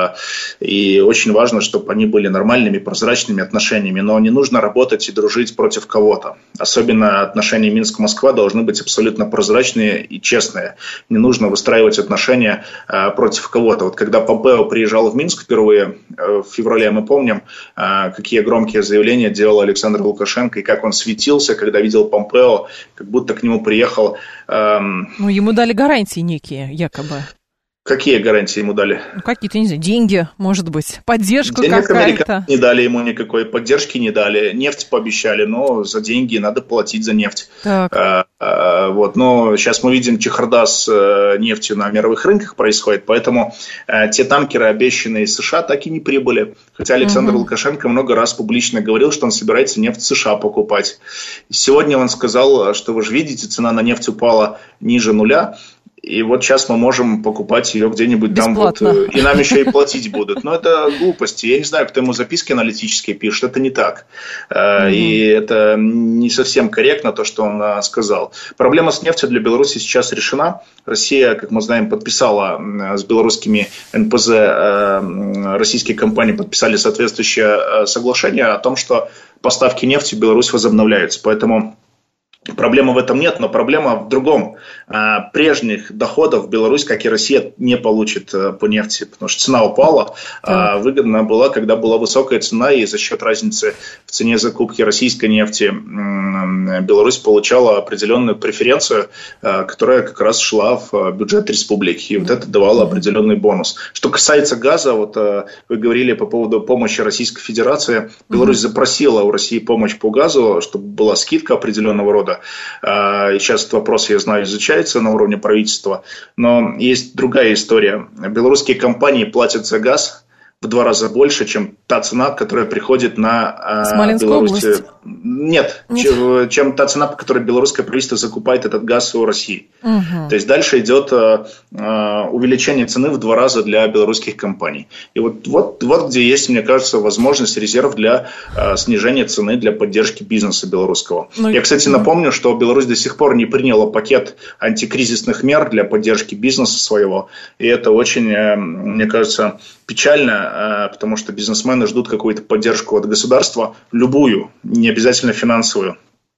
И очень важно, чтобы они были нормальными, прозрачными отношениями. Но не нужно работать и дружить против кого-то. Особенно отношения Минск-Москва должны быть абсолютно прозрачные и честные. Не нужно выстраивать отношения против кого-то. Вот когда Помпео приезжал в Минск впервые в феврале, мы помним, какие громкие заявления делал Александр Лукашенко и как он светился, когда видел Помпео, как будто к нему приехал... Ну, ему дали гарантии некие, якобы. Какие гарантии ему дали? Ну, какие-то, не знаю, деньги, может быть, поддержку денег какая-то. Американцы не дали ему никакой поддержки, не дали. Нефть пообещали, но за деньги надо платить за нефть. А, а, вот, но сейчас мы видим, чехарда с а, нефтью на мировых рынках происходит, поэтому а, те танкеры, обещанные из США, так и не прибыли. Хотя Александр угу. Лукашенко много раз публично говорил, что он собирается нефть в США покупать. Сегодня он сказал, что вы же видите, цена на нефть упала ниже нуля. И вот сейчас мы можем покупать ее где-нибудь там вот, и нам еще и платить будут. Но это глупости. Я не знаю, кто ему записки аналитические пишет. Это не так. Mm-hmm. И это не совсем корректно, то, что он сказал. Проблема с нефтью для Беларуси сейчас решена. Россия, как мы знаем, подписала с белорусскими эн пэ зэ, российские компании подписали соответствующее соглашение о том, что поставки нефти в Беларусь возобновляются. Поэтому... проблемы в этом нет, но проблема в другом. Прежних доходов Беларусь, как и Россия, не получит по нефти, потому что цена упала. Да. Выгодно было, когда была высокая цена, и за счет разницы в цене закупки российской нефти Беларусь получала определенную преференцию, которая как раз шла в бюджет республики. И вот это давало определенный бонус. Что касается газа, вот вы говорили по поводу помощи Российской Федерации. Беларусь угу. запросила у России помощь по газу, чтобы была скидка определенного рода. И сейчас этот вопрос, я знаю, изучается на уровне правительства. Но есть другая история. Белорусские компании платят за газ в два раза больше, чем та цена, которая приходит на Беларусь. Нет, Нет. Чем, чем та цена, по которой белорусское правительство закупает этот газ у России. Угу. То есть дальше идет э, увеличение цены в два раза для белорусских компаний. И вот, вот, вот где есть, мне кажется, возможность, резерв для э, снижения цены, для поддержки бизнеса белорусского. Ну, Я, кстати, да. напомню, что Беларусь до сих пор не приняла пакет антикризисных мер для поддержки бизнеса своего. И это очень, э, мне кажется, печально, э, потому что бизнесмены ждут какую-то поддержку от государства, любую, не обязательно финансовую,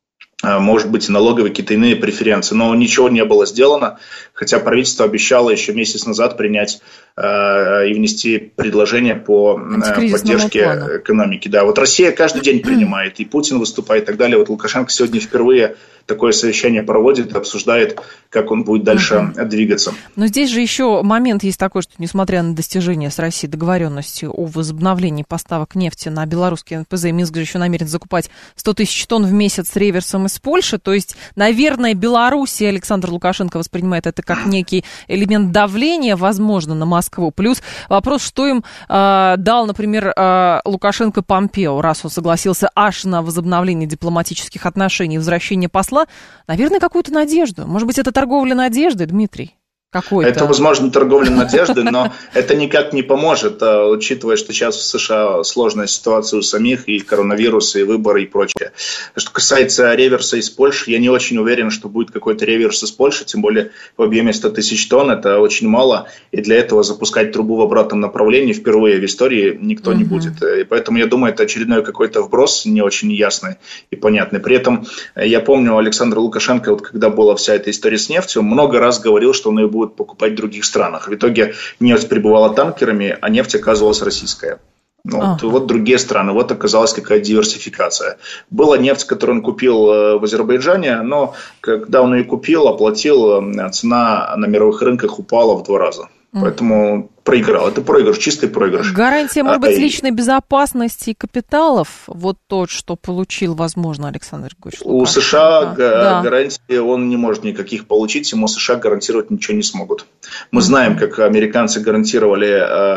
может быть, и налоговые какие-то иные преференции. Но ничего не было сделано, хотя правительство обещало еще месяц назад принять э, и внести предложение по э, поддержке плану. экономики. Да, вот Россия каждый день принимает, и Путин выступает и так далее. Вот Лукашенко сегодня впервые такое совещание проводит, обсуждает, как он будет дальше uh-huh. двигаться. Но здесь же еще момент есть такой, что несмотря на достижение с Россией договоренности о возобновлении поставок нефти на белорусский эн пэ зэ, Минск же еще намерен закупать сто тысяч тонн в месяц с реверсом из Польши. То есть, наверное, Белоруссия, Александр Лукашенко воспринимает это как некий элемент давления, возможно, на Москву. Плюс вопрос, что им э, дал, например, э, Лукашенко Помпео, раз он согласился аж на возобновление дипломатических отношений, возвращение посла. принесла, наверное, какую-то надежду. Может быть, это торговля надеждой, Дмитрий? Какой-то. Это, возможно, торговля надежды, но это никак не поможет, учитывая, что сейчас в США сложная ситуация у самих, и коронавирус, и выборы, и прочее. Что касается реверса из Польши, я не очень уверен, что будет какой-то реверс из Польши, тем более в объеме сто тысяч тонн, это очень мало, и для этого запускать трубу в обратном направлении впервые в истории никто угу. не будет. И поэтому, я думаю, это очередной какой-то вброс, не очень ясный и понятный. При этом, я помню, Александр Лукашенко, вот когда была вся эта история с нефтью, много раз говорил, что он ее будет покупать в других странах. В итоге нефть прибывала танкерами, а нефть оказывалась российская. Ну, а. вот, вот другие страны, вот оказалась какая-то диверсификация. Была нефть, которую он купил в Азербайджане, но когда он ее купил, оплатил, цена на мировых рынках упала в два раза. Mm. Поэтому проиграл. Это проигрыш, чистый проигрыш. Гарантия, может быть, личной безопасности и капиталов, вот то, что получил, возможно, Александр Григорьевич Лукашенко. У США га- да. гарантии он не может никаких получить, ему США гарантировать ничего не смогут. Мы mm-hmm. знаем, как американцы гарантировали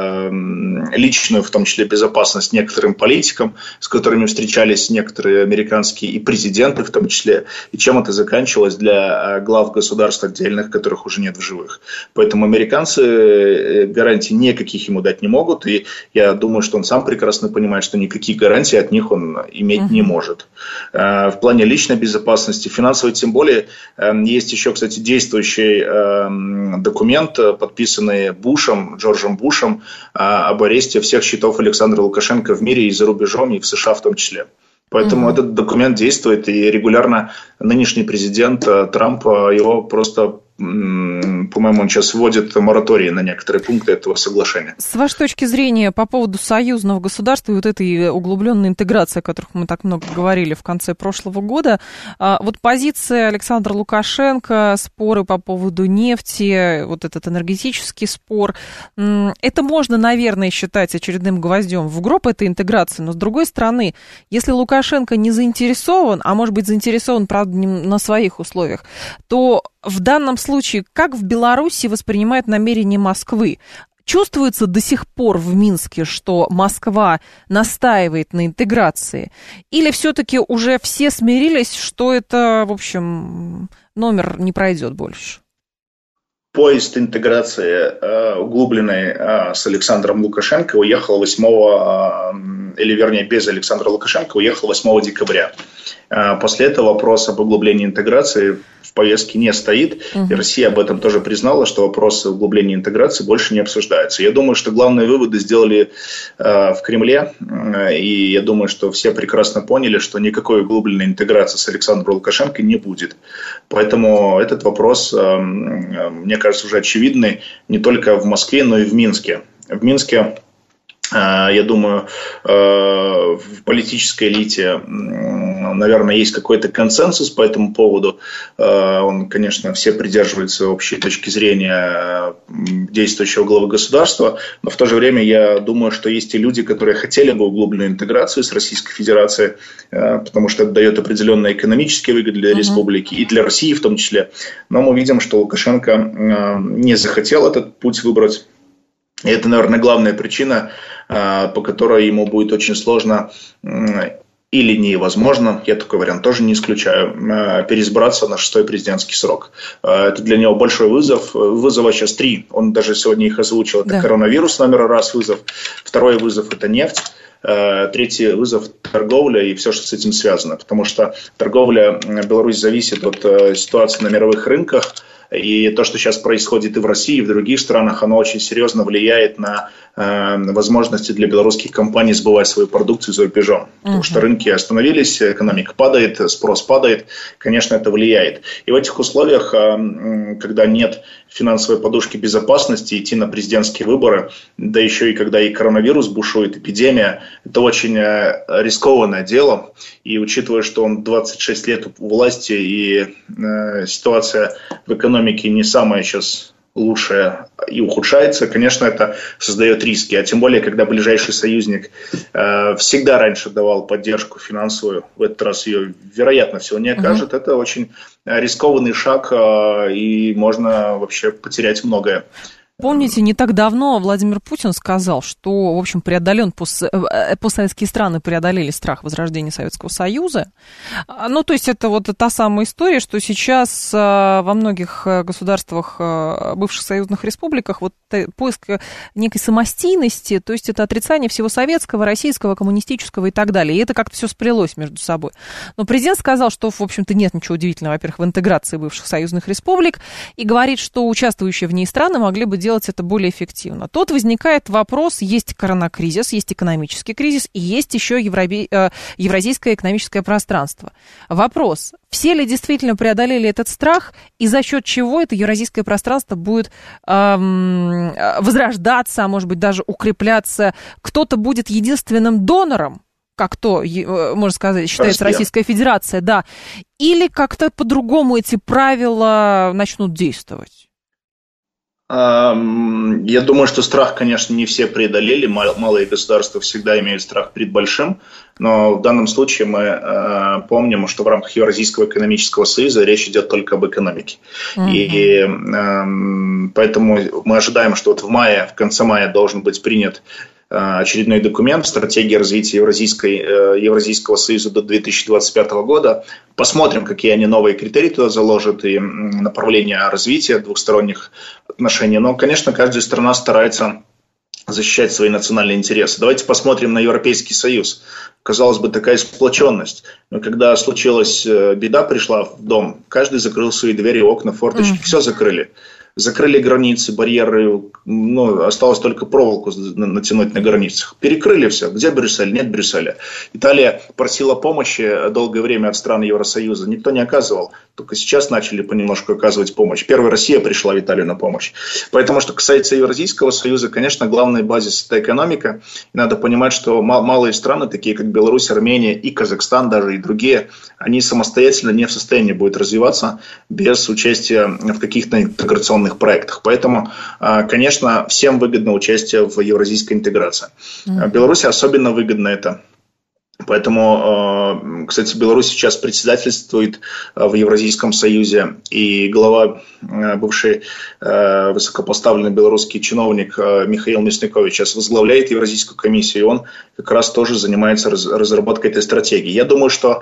э, личную, в том числе, безопасность некоторым политикам, с которыми встречались некоторые американские и президенты, в том числе, и чем это заканчивалось для глав государств отдельных, которых уже нет в живых. Поэтому американцы гарантии никаких ему дать не могут, и я думаю, что он сам прекрасно понимает, что никаких гарантий от них он иметь uh-huh. не может. В плане личной безопасности, финансовой тем более, есть еще, кстати, действующий документ, подписанный Бушем, Джорджем Бушем, об аресте всех счетов Александра Лукашенко в мире и за рубежом, и в США в том числе. Поэтому uh-huh. этот документ действует, и регулярно нынешний президент Трамп его просто, по-моему, он сейчас вводит мораторий на некоторые пункты этого соглашения. С вашей точки зрения, по поводу союзного государства и вот этой углубленной интеграции, о которых мы так много говорили в конце прошлого года, вот позиция Александра Лукашенко, споры по поводу нефти, вот этот энергетический спор, это можно, наверное, считать очередным гвоздем в гроб этой интеграции, но с другой стороны, если Лукашенко не заинтересован, а может быть заинтересован, правда, не на своих условиях, то в данном случае, как в Беларуси воспринимают намерения Москвы? Чувствуется до сих пор в Минске, что Москва настаивает на интеграции? Или все-таки уже все смирились, что это, в общем, номер не пройдет больше? Поезд интеграции э, углубленной э, с Александром Лукашенко уехал восьмого, э, или вернее без Александра Лукашенко, уехал восьмого декабря. Э, после этого вопрос об углублении интеграции в повестке не стоит. Uh-huh. И Россия об этом тоже признала, что вопрос углубления интеграции больше не обсуждается. Я думаю, что главные выводы сделали э, в Кремле. Э, и я думаю, что все прекрасно поняли, что никакой углубленной интеграции с Александром Лукашенко не будет. Поэтому этот вопрос, э, мне кажется, уже очевидный не только в Москве, но и в Минске. В Минске, я думаю, в политической элите, наверное, есть какой-то консенсус по этому поводу. Он, конечно, все придерживаются общей точки зрения действующего главы государства, но в то же время я думаю, что есть и люди, которые хотели бы углубленную интеграцию с Российской Федерацией, потому что это дает определенные экономические выгоды для uh-huh. республики и для России в том числе. Но мы видим, что Лукашенко не захотел этот путь выбрать. И это, наверное, главная причина, по которой ему будет очень сложно или невозможно, я такой вариант тоже не исключаю, переизбраться на шестой президентский срок. Это для него большой вызов. Вызова сейчас три. Он даже сегодня их озвучил. Это да. коронавирус, номер раз вызов. Второй вызов – это нефть. Третий вызов – торговля и все, что с этим связано. Потому что торговля Беларусь зависит от ситуации на мировых рынках. И то, что сейчас происходит и в России, и в других странах, оно очень серьезно влияет на э, возможности для белорусских компаний сбывать свою продукцию за рубежом. Uh-huh. Потому что рынки остановились, экономика падает, спрос падает. Конечно, это влияет. И в этих условиях, э, когда нет финансовой подушки безопасности, идти на президентские выборы, да еще и когда и коронавирус бушует, эпидемия, это очень э, рискованное дело. И учитывая, что он двадцать шесть лет у власти и э, ситуация в экономике не самая сейчас лучшая и ухудшается, конечно, это создает риски. А тем более, когда ближайший союзник э, всегда раньше давал поддержку финансовую, в этот раз ее, вероятно, всего не окажет, uh-huh. это очень рискованный шаг, э, и можно вообще потерять многое. Помните, не так давно Владимир Путин сказал, что, в общем, преодолен пост... постсоветские страны преодолели страх возрождения Советского Союза. Ну, то есть это вот та самая история, что сейчас во многих государствах, бывших союзных республиках, вот поиск некой самостийности, то есть это отрицание всего советского, российского, коммунистического и так далее. И это как-то все сплелось между собой. Но президент сказал, что, в общем-то, нет ничего удивительного, во-первых, в интеграции бывших союзных республик, и говорит, что участвующие в ней страны могли бы делать это более эффективно. Тут возникает вопрос, есть коронакризис, есть экономический кризис, и есть еще евробе... евразийское экономическое пространство. Вопрос, все ли действительно преодолели этот страх, и за счет чего это евразийское пространство будет эм, возрождаться, а может быть даже укрепляться? Кто-то будет единственным донором, как то, можно сказать, считается Россия. Российская Федерация, да, или как-то по-другому эти правила начнут действовать? Я думаю, что страх, конечно, не все преодолели. Малые государства всегда имеют страх перед большим. Но в данном случае мы помним, что в рамках Евразийского экономического союза речь идет только об экономике. Mm-hmm. И поэтому мы ожидаем, что вот в мае, в конце мая должен быть принят очередной документ, стратегия развития Евразийской, Евразийского союза до две тысячи двадцать пятого года. Посмотрим, какие они новые критерии туда заложат и направления развития двухсторонних отношений. Но, конечно, каждая страна старается защищать свои национальные интересы. Давайте посмотрим на Европейский Союз. Казалось бы, такая сплоченность. Но когда случилась беда, пришла в дом, каждый закрыл свои двери, окна, форточки, mm-hmm. все закрыли. Закрыли границы, барьеры, ну, осталось только проволоку натянуть на границах. Перекрыли все. Где Брюссель? Нет Брюсселя. Италия просила помощи долгое время от стран Евросоюза. Никто не оказывал. Только сейчас начали понемножку оказывать помощь. Первая Россия пришла в Италию на помощь. Поэтому, что касается Евразийского союза, конечно, главный базис – это экономика. И надо понимать, что малые страны, такие как Беларусь, Армения и Казахстан, даже и другие, они самостоятельно не в состоянии будут развиваться без участия в каких-то интеграционных проектах. Поэтому, конечно, всем выгодно участие в евразийской интеграции. Mm-hmm. Беларуси особенно выгодно это. Поэтому, кстати, Беларусь сейчас председательствует в Евразийском союзе, и глава, бывший высокопоставленный белорусский чиновник Михаил Мясникович сейчас возглавляет Евразийскую комиссию, и он как раз тоже занимается разработкой этой стратегии. Я думаю, что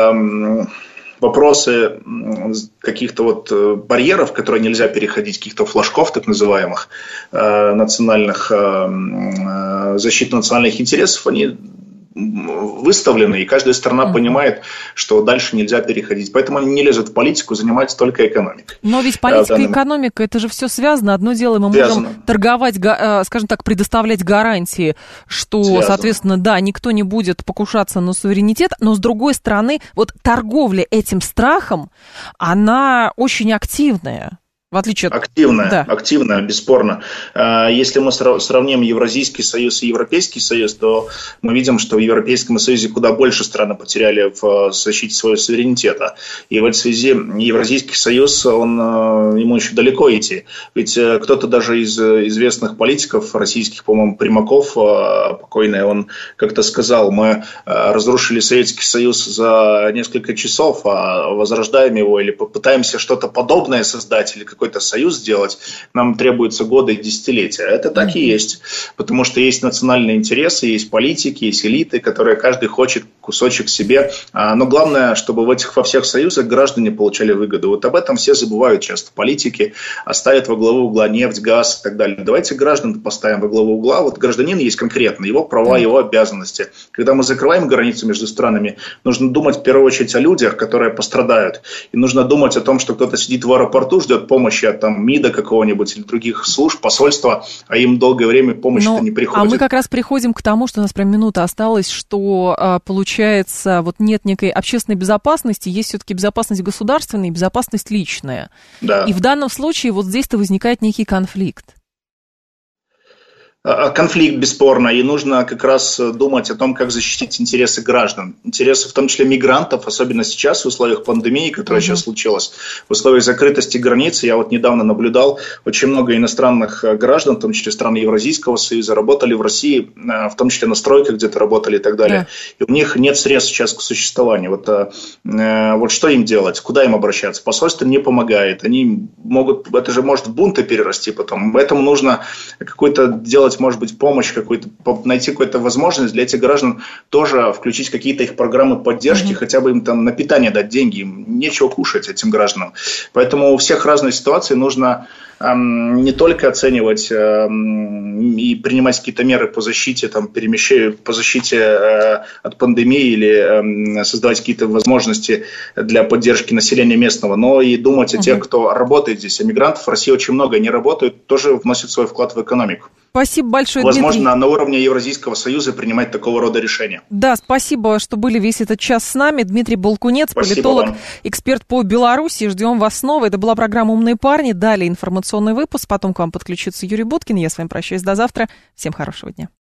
вопросы каких-то вот барьеров, которые нельзя переходить, каких-то флажков так называемых, национальных, защиты национальных интересов, они выставлены, и каждая страна mm-hmm. понимает, что дальше нельзя переходить. Поэтому они не лезут в политику, занимаются только экономикой. Но ведь политика и экономика, это же все связано. Одно дело, мы связано. можем торговать, скажем так, предоставлять гарантии, что, связано. соответственно, да, никто не будет покушаться на суверенитет, но, с другой стороны, вот торговля этим страхом, она очень активная. В отличие от... Активная, да. активная, бесспорно. Если мы сравним Евразийский союз и Европейский союз, то мы видим, что в Европейском союзе куда больше страны потеряли в защите своего суверенитета. И в этой связи Евразийский союз, он, ему еще далеко идти. Ведь кто-то даже из известных политиков российских, по-моему, Примаков, покойный, он как-то сказал, мы разрушили Советский Союз за несколько часов, а возрождаем его или попытаемся что-то подобное создать, или какой-то союз сделать, нам требуются годы и десятилетия. Это так и есть. Потому что есть национальные интересы, есть политики, есть элиты, которые каждый хочет кусочек себе. Но главное, чтобы в этих, во всех союзах граждане получали выгоду. Вот об этом все забывают часто. Политики ставят во главу угла нефть, газ и так далее. Давайте граждан поставим во главу угла. Вот гражданин есть конкретно, его права, его обязанности. Когда мы закрываем границу между странами, нужно думать в первую очередь о людях, которые пострадают. И нужно думать о том, что кто-то сидит в аэропорту, ждет помощи от там, МИДа какого-нибудь или других служб, посольства, а им долгое время помощь-то не приходит. А мы как раз приходим к тому, что у нас прям минута осталась, что получается, вот нет некой общественной безопасности, есть все-таки безопасность государственная и безопасность личная. Да. И в данном случае вот здесь-то возникает некий конфликт. конфликт, бесспорно, и нужно как раз думать о том, как защитить интересы граждан, интересы в том числе мигрантов, особенно сейчас в условиях пандемии, которая uh-huh. сейчас случилась, в условиях закрытости границ. Я вот недавно наблюдал, очень много иностранных граждан, в том числе стран Евразийского союза, работали в России, в том числе на стройках где-то работали и так далее. Yeah. И у них нет средств сейчас к существованию. Вот, вот что им делать? Куда им обращаться? Посольство не помогает. Они могут, это же может в бунты перерасти потом. Поэтому нужно какой-то делать, может быть, помощь, какой-то, найти какую-то возможность для этих граждан тоже включить какие-то их программы поддержки, mm-hmm. хотя бы им там на питание дать деньги, им нечего кушать этим гражданам. Поэтому у всех разные ситуации, нужно эм, не только оценивать эм, и принимать какие-то меры по защите, там, перемещению, по защите э, от пандемии или э, создавать какие-то возможности для поддержки населения местного, но и думать mm-hmm. о тех, кто работает здесь. Эмигрантов в России очень много, они работают, тоже вносят свой вклад в экономику. Спасибо большое, Возможно, Дмитрий. на уровне Евразийского союза принимать такого рода решения. Да, спасибо, что были весь этот час с нами. Дмитрий Болкунец, спасибо политолог, вам. Эксперт по Беларуси. Ждем вас снова. Это была программа «Умные парни». Далее информационный выпуск. Потом к вам подключится Юрий Буткин. Я с вами прощаюсь до завтра. Всем хорошего дня.